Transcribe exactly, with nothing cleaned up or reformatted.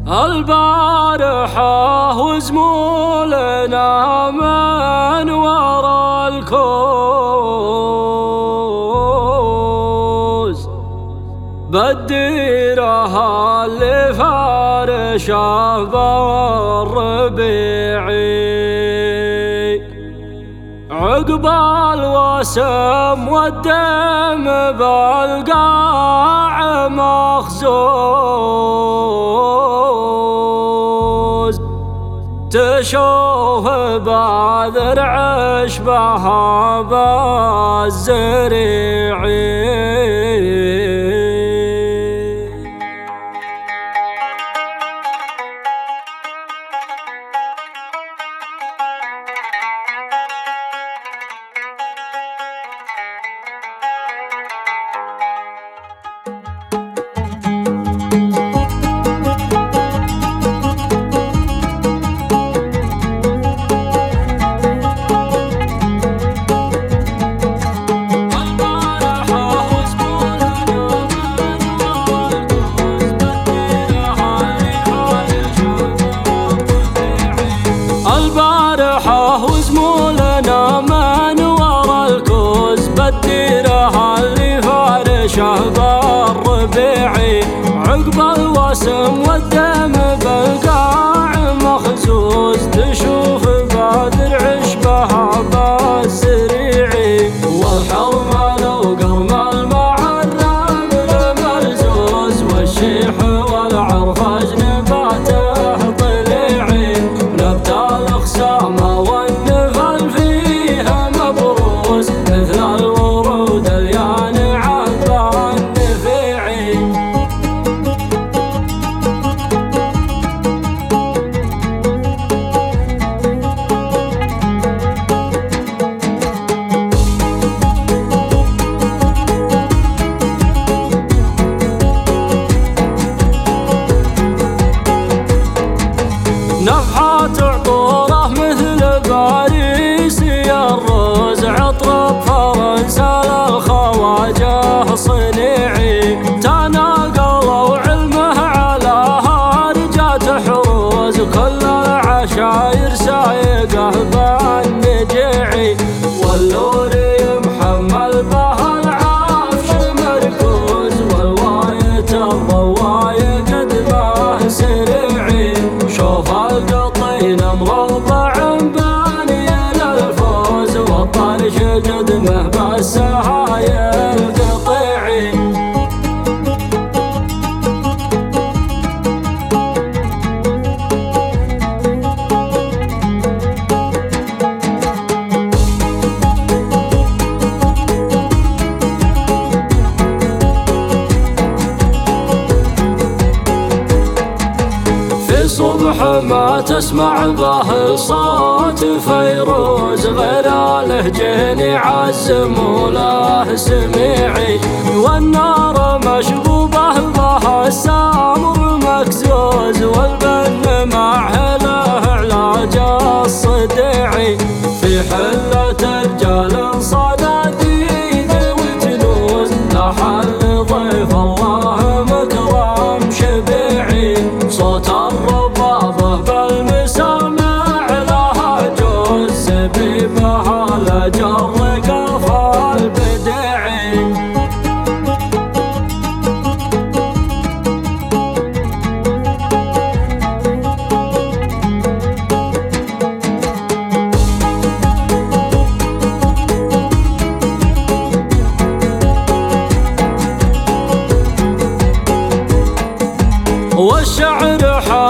البارحة وزمولنا من ورا الكوز بالديرة اللي فارشة بالربيعي عقب الوسم والدم بالقاع مخزوز تشوف بعذر عشبها بالزريعي البارحة وزمولنا من ورا الكوز بالديرة اللي فارشة بالربيعي عقب الوسم والدم بالقاع مخزوز تشوف بادر عشبها بالزريعي والحرم لو قرم المع الرمل مرزوز والشيح والعرفج نباته طليعي نبت الأخسام والنفل فيها مبروز مثل الورود اليانعة بالنفيعي نفحات عطوره مثل باريسي الروز عطر بفرنسا للخواجه صنيعي تناقلوا علمه على هارجات حروز كل العشاير سايقه بالنجيعي واللوري محمل به العفش مركوز والواية الضواية قدمه سريعي شوف القطين مربع باني للفوز والطرش قدمه بالسهايا القطيعي صبح ما تسمع به صوت فيروز غير الهجين عزم وله سميعي والنار مشبوبه به السامر مكزوز والبن معه له علاج الصديعي في حلة رجال صناديد وجنوز لحل ضيف الله مكرم شبيعي صوت الربابة بالمسامع لها جوز سبيبها لجر قفا البديعي والشعر حال